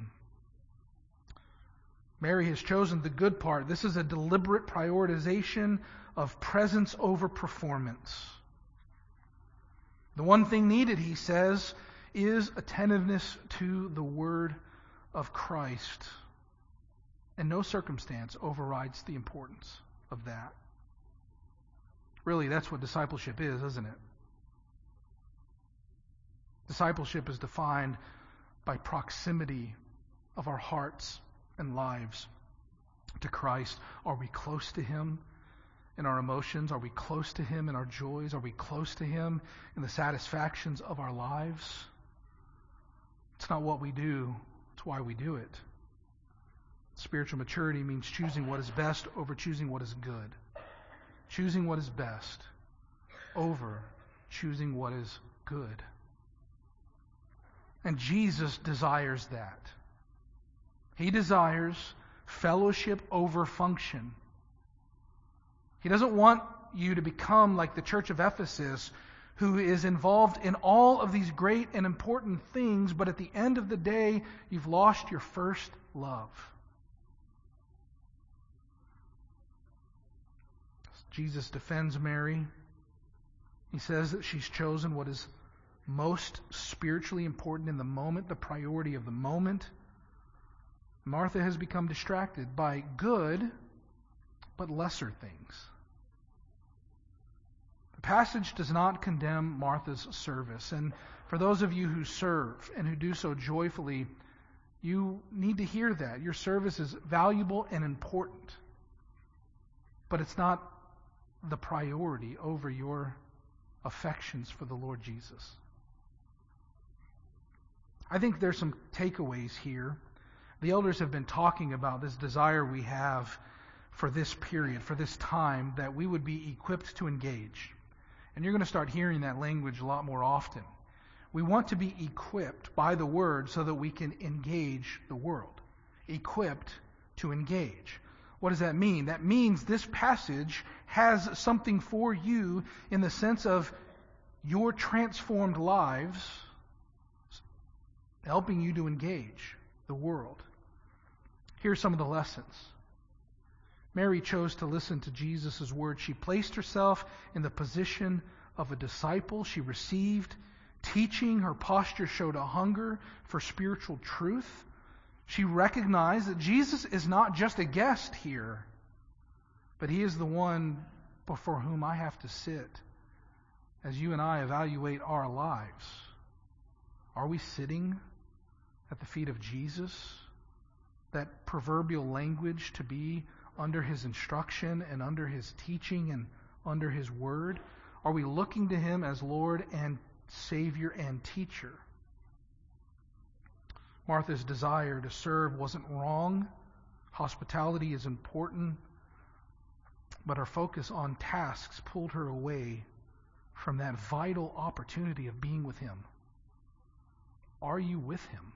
Mary has chosen the good part. This is a deliberate prioritization of presence over performance. The one thing needed, he says, is attentiveness to the word of Christ. And no circumstance overrides the importance of that. Really, that's what discipleship is, isn't it? Discipleship is defined by proximity of our hearts and lives to Christ. Are we close to Him in our emotions? Are we close to Him in our joys? Are we close to Him in the satisfactions of our lives? It's not what we do, it's why we do it. Spiritual maturity means choosing what is best over choosing what is good. Choosing what is best over choosing what is good. And Jesus desires that. He desires fellowship over function. He doesn't want you to become like the church of Ephesus, who is involved in all of these great and important things, but at the end of the day, you've lost your first love. Jesus defends Mary. He says that she's chosen what is most spiritually important in the moment, the priority of the moment. Martha has become distracted by good, but lesser things. The passage does not condemn Martha's service. And for those of you who serve and who do so joyfully, you need to hear that. Your service is valuable and important. But it's not the priority over your affections for the Lord Jesus. I think there's some takeaways here. The elders have been talking about this desire we have for this period, for this time, that we would be equipped to engage. And you're going to start hearing that language a lot more often. We want to be equipped by the Word so that we can engage the world. Equipped to engage. What does that mean? That means this passage has something for you in the sense of your transformed lives helping you to engage the world. Here's some of the lessons. Mary chose to listen to Jesus' word. She placed herself in the position of a disciple. She received teaching. Her posture showed a hunger for spiritual truth. She recognized that Jesus is not just a guest here, but He is the one before whom I have to sit as you and I evaluate our lives. Are we sitting at the feet of Jesus? That proverbial language to be under His instruction and under His teaching and under His word? Are we looking to Him as Lord and Savior and teacher? Martha's desire to serve wasn't wrong. Hospitality is important. But her focus on tasks pulled her away from that vital opportunity of being with Him. Are you with Him?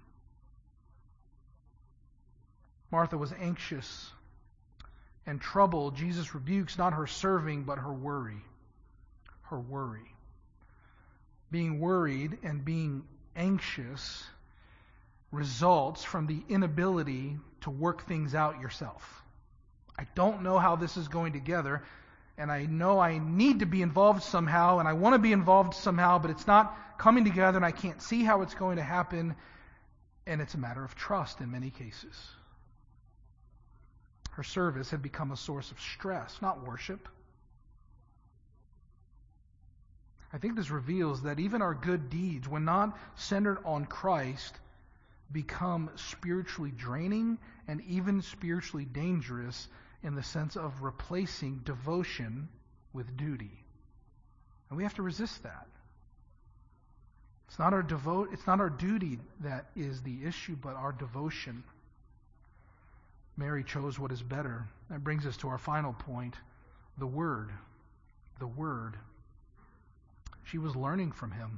Martha was anxious and troubled. Jesus rebukes not her serving, but her worry. Her worry. Being worried and being anxious results from the inability to work things out yourself. I don't know how this is going together, and I know I need to be involved somehow, and I want to be involved somehow, but it's not coming together, and I can't see how it's going to happen, and it's a matter of trust in many cases. Her service had become a source of stress, not worship. I think this reveals that even our good deeds, when not centered on Christ, become spiritually draining and even spiritually dangerous in the sense of replacing devotion with duty. And we have to resist that. It's not our devote, it's not our duty that is the issue, but our devotion. Mary chose what is better. That brings us to our final point, the Word. the Word. She was learning from him.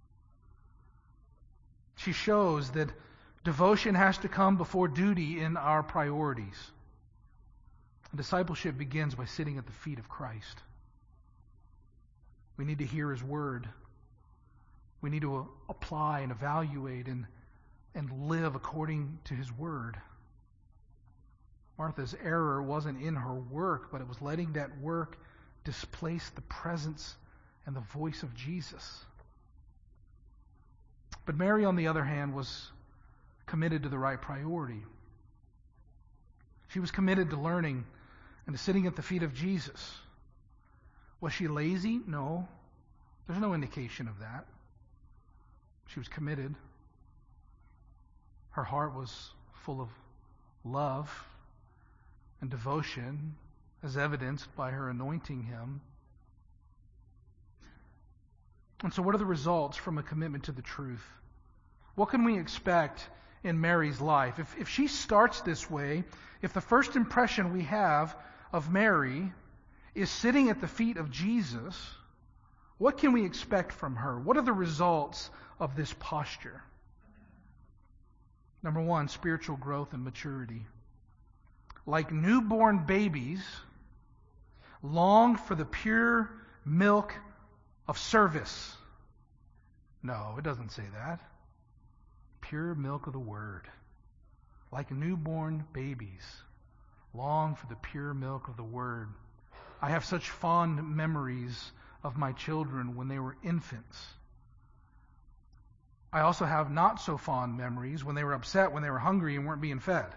She shows that devotion has to come before duty in our priorities. And discipleship begins by sitting at the feet of Christ. We need to hear His Word. We need to apply and evaluate and, and live according to His Word. Martha's error wasn't in her work, but it was letting that work displace the presence and the voice of Jesus. But Mary, on the other hand, was committed to the right priority. She was committed to learning and to sitting at the feet of Jesus. Was she lazy? No. There's no indication of that. She was committed. Her heart was full of love and devotion, as evidenced by her anointing him. And so what are the results from a commitment to the truth? What can we expect in Mary's life? If, if she starts this way, if the first impression we have of Mary is sitting at the feet of Jesus, what can we expect from her? What are the results of this posture? Number one, spiritual growth and maturity. Like newborn babies, long for the pure milk of service. No, it doesn't say that. Pure milk of the Word. Like newborn babies, long for the pure milk of the Word. I have such fond memories of my children when they were infants. I also have not so fond memories when they were upset, when they were hungry and weren't being fed.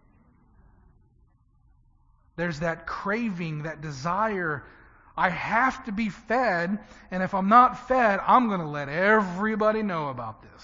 There's that craving, that desire. I have to be fed, and if I'm not fed, I'm going to let everybody know about this.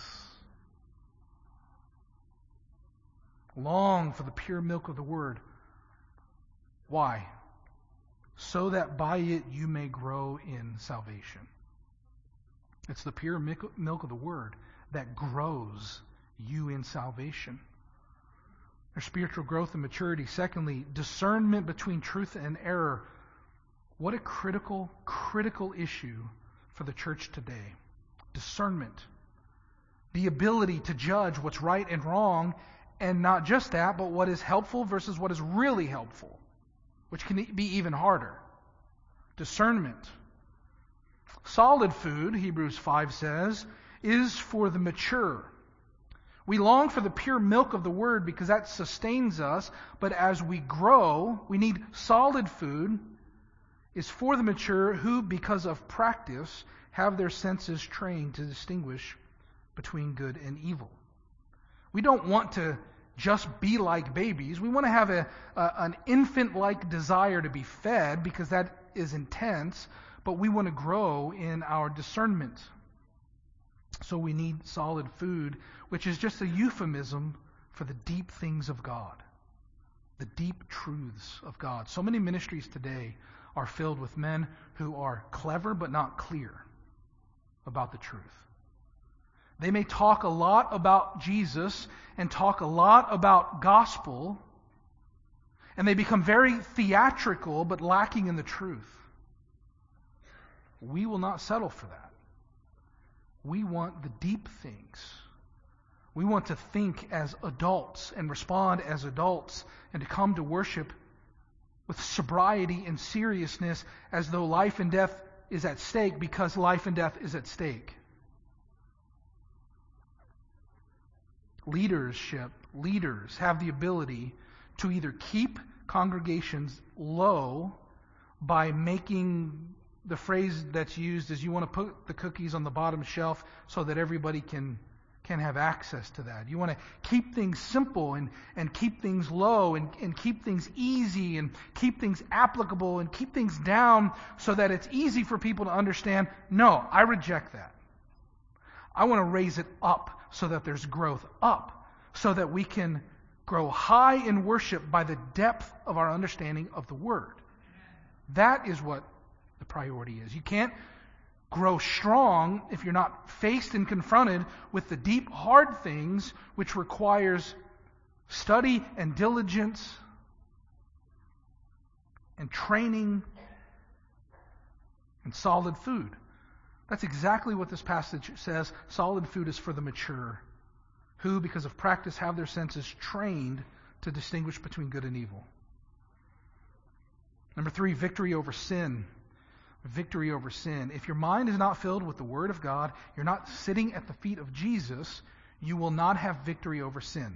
Long for the pure milk of the Word. Why? So that by it you may grow in salvation. It's the pure milk of the Word that grows you in salvation. There's spiritual growth and maturity. Secondly, discernment between truth and error. What a critical, critical issue for the church today. Discernment. The ability to judge what's right and wrong, and not just that, but what is helpful versus what is really helpful, which can be even harder. Discernment. Solid food, Hebrews five says, is for the mature. We long for the pure milk of the Word because that sustains us, but as we grow, we need solid food, is for the mature who, because of practice, have their senses trained to distinguish between good and evil. We don't want to just be like babies. We want to have a, a an infant-like desire to be fed because that is intense, but we want to grow in our discernment. So we need solid food, which is just a euphemism for the deep things of God, the deep truths of God. So many ministries today are filled with men who are clever but not clear about the truth. They may talk a lot about Jesus and talk a lot about gospel, and they become very theatrical but lacking in the truth. We will not settle for that. We want the deep things. We want to think as adults and respond as adults and to come to worship with sobriety and seriousness as though life and death is at stake because life and death is at stake. Leadership, leaders have the ability to either keep congregations low by making the phrase that's used is you want to put the cookies on the bottom shelf so that everybody can can have access to that. You want to keep things simple and, and keep things low and, and keep things easy and keep things applicable and keep things down so that it's easy for people to understand. No, I reject that. I want to raise it up so that there's growth up, so that we can grow high in worship by the depth of our understanding of the Word. That is what the priority is. You can't grow strong if you're not faced and confronted with the deep, hard things which requires study and diligence and training And solid food. That's exactly what this passage says. Solid food is for the mature, who, because of practice, have their senses trained to distinguish between good and evil. Number three, victory over sin. Victory over sin. If your mind is not filled with the Word of God, you're not sitting at the feet of Jesus, you will not have victory over sin.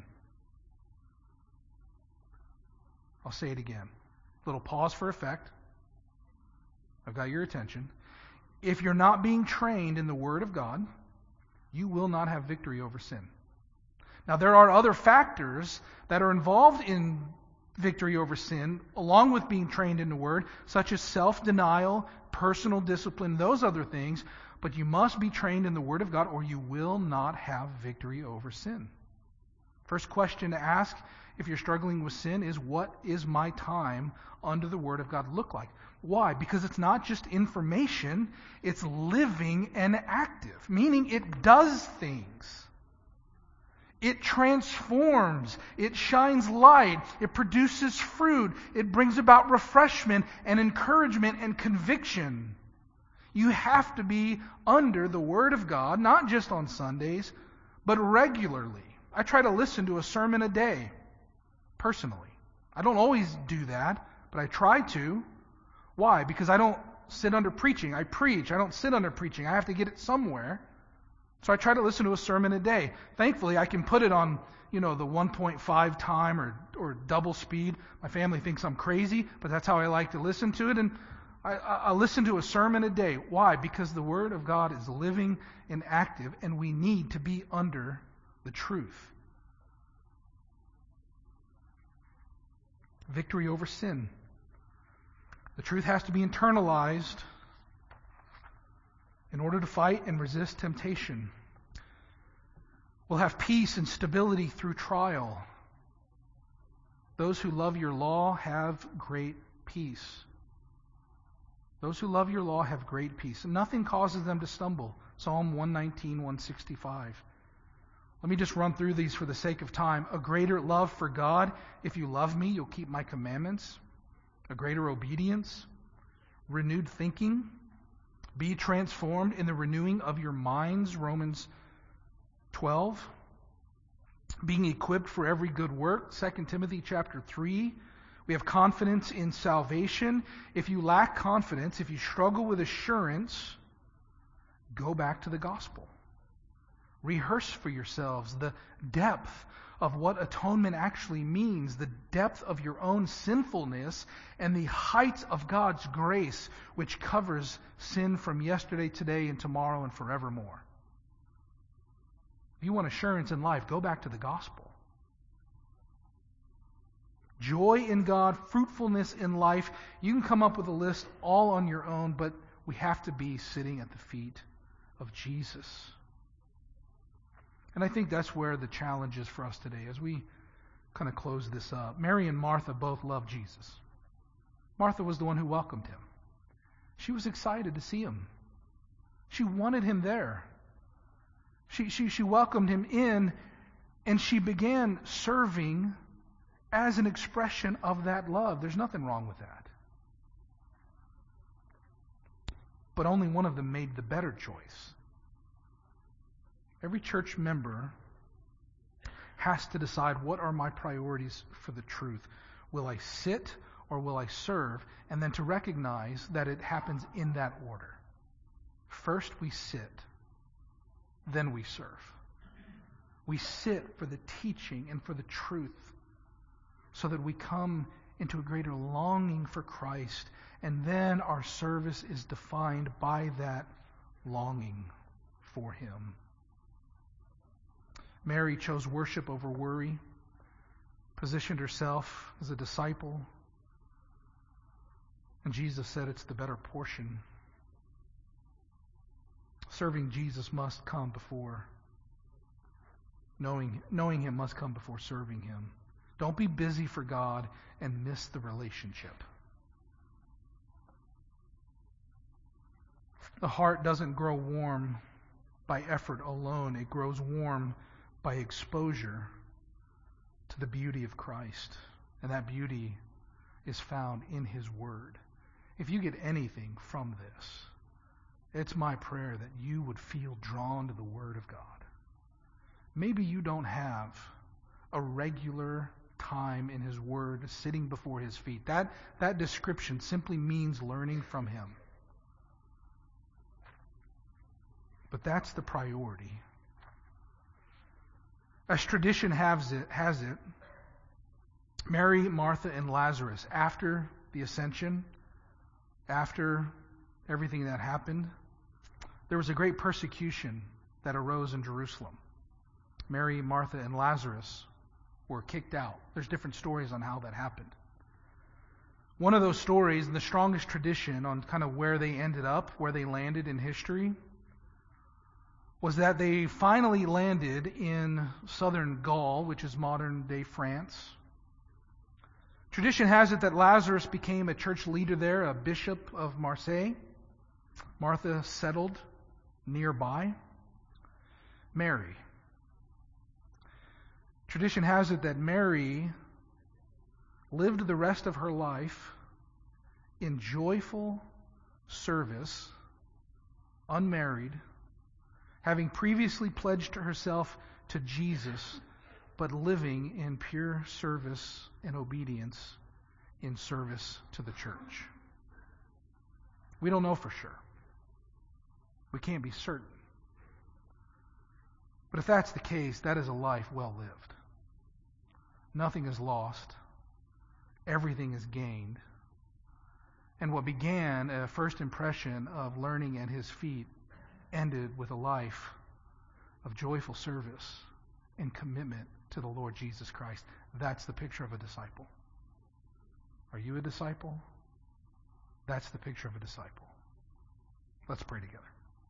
I'll say it again. Little pause for effect. I've got your attention. If you're not being trained in the Word of God, you will not have victory over sin. Now, there are other factors that are involved in victory over sin, along with being trained in the Word, such as self-denial, personal discipline, those other things, but you must be trained in the Word of God or you will not have victory over sin. First question to ask if you're struggling with sin is, what is my time under the Word of God look like? Why? Because it's not just information, it's living and active, meaning it does things. It transforms, it shines light, it produces fruit, it brings about refreshment and encouragement and conviction. You have to be under the Word of God, not just on Sundays, but regularly. I try to listen to a sermon a day, personally. I don't always do that, but I try to. Why? Because I don't sit under preaching. I preach. I don't sit under preaching. I have to get it somewhere. So I try to listen to a sermon a day. Thankfully, I can put it on, you know, the one point five time or, or double speed. My family thinks I'm crazy, but that's how I like to listen to it. And I, I, I listen to a sermon a day. Why? Because the Word of God is living and active, and we need to be under the truth. Victory over sin. The truth has to be internalized in order to fight and resist temptation. We'll have peace and stability through trial. Those who love your law have great peace. Those who love your law have great peace. And nothing causes them to stumble. Psalm one nineteen, one sixty-five. Let me just run through these for the sake of time. A greater love for God. If you love me, you'll keep my commandments. A greater obedience. Renewed thinking. Be transformed in the renewing of your minds, Romans twelve. Being equipped for every good work, Second Timothy chapter three. We have confidence in salvation. If you lack confidence, if you struggle with assurance, go back to the gospel. Rehearse for yourselves the depth of what atonement actually means, the depth of your own sinfulness, and the height of God's grace, which covers sin from yesterday, today, and tomorrow, and forevermore. If you want assurance in life, go back to the gospel. Joy in God, fruitfulness in life. You can come up with a list all on your own, but we have to be sitting at the feet of Jesus. And I think that's where the challenge is for us today as we kind of close this up. Mary and Martha both loved Jesus. Martha was the one who welcomed him. She was excited to see him. She wanted him there. She, she, she welcomed him in, and she began serving as an expression of that love. There's nothing wrong with that. But only one of them made the better choice. Every church member has to decide, what are my priorities for the truth? Will I sit or will I serve? And then to recognize that it happens in that order. First we sit, then we serve. We sit for the teaching and for the truth so that we come into a greater longing for Christ, and then our service is defined by that longing for Him. Mary chose worship over worry, positioned herself as a disciple, and Jesus said it's the better portion. Serving Jesus must come before knowing, knowing Him must come before serving Him. Don't be busy for God and miss the relationship. The heart doesn't grow warm by effort alone. It grows warm by exposure to the beauty of Christ. And that beauty is found in His Word. If you get anything from this, It's my prayer that you would feel drawn to the Word of God. Maybe you don't have a regular time in His Word sitting before His feet. That, that description simply means learning from Him. But that's the priority. As tradition has it, has it, Mary, Martha, and Lazarus, after the ascension, after everything that happened, there was a great persecution that arose in Jerusalem. Mary, Martha, and Lazarus were kicked out. There's different stories on how that happened. One of those stories, and the strongest tradition on kind of where they ended up, where they landed in history, was that they finally landed in southern Gaul, which is modern-day France. Tradition has it that Lazarus became a church leader there, a bishop of Marseille. Martha settled nearby. Mary. Tradition has it that Mary lived the rest of her life in joyful service, unmarried, having previously pledged herself to Jesus, but living in pure service and obedience in service to the church. We don't know for sure. We can't be certain. But if that's the case, that is a life well lived. Nothing is lost. Everything is gained. And what began a first impression of learning at His feet ended with a life of joyful service and commitment to the Lord Jesus Christ. That's the picture of a disciple. Are you a disciple? That's the picture of a disciple. Let's pray together.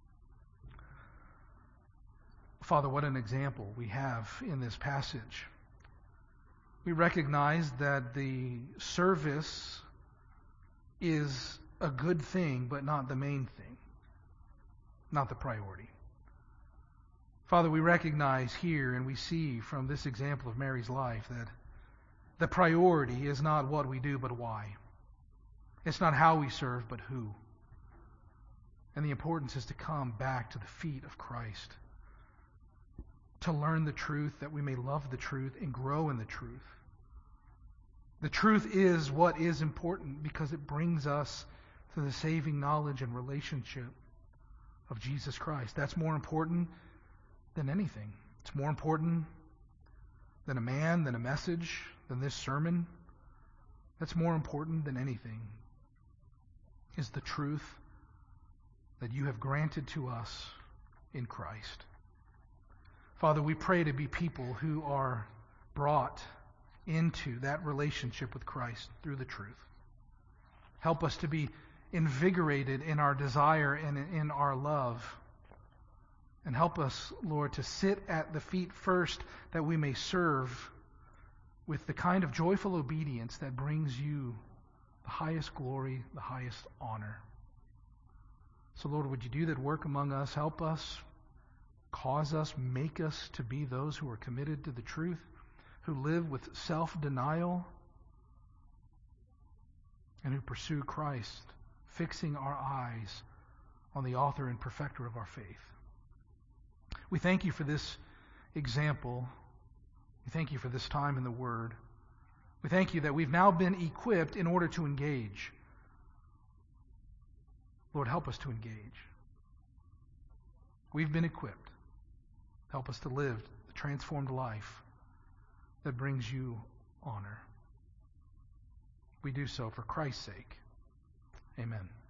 Father, what an example we have in this passage. We recognize that the service is a good thing, but not the main thing, not the priority. Father, we recognize here and we see from this example of Mary's life that the priority is not what we do, but why. It's not how we serve, but who. And the importance is to come back to the feet of Christ, to learn the truth, that we may love the truth and grow in the truth. The truth is what is important because it brings us to the saving knowledge and relationship of Jesus Christ. That's more important than anything. It's more important than a man, than a message, than this sermon. That's more important than anything is the truth that you have granted to us in Christ. Father, we pray to be people who are brought into that relationship with Christ through the truth. Help us to be invigorated in our desire and in our love. And help us, Lord, to sit at the feet first that we may serve with the kind of joyful obedience that brings you the highest glory, the highest honor. So, Lord, would you do that work among us? Help us, cause us, make us to be those who are committed to the truth, who live with self-denial, and who pursue Christ, fixing our eyes on the author and perfecter of our faith. We thank you for this example. We thank you for this time in the Word. We thank you that we've now been equipped in order to engage. Lord, help us to engage. We've been equipped. Help us to live a transformed life that brings you honor. We do so for Christ's sake. Amen.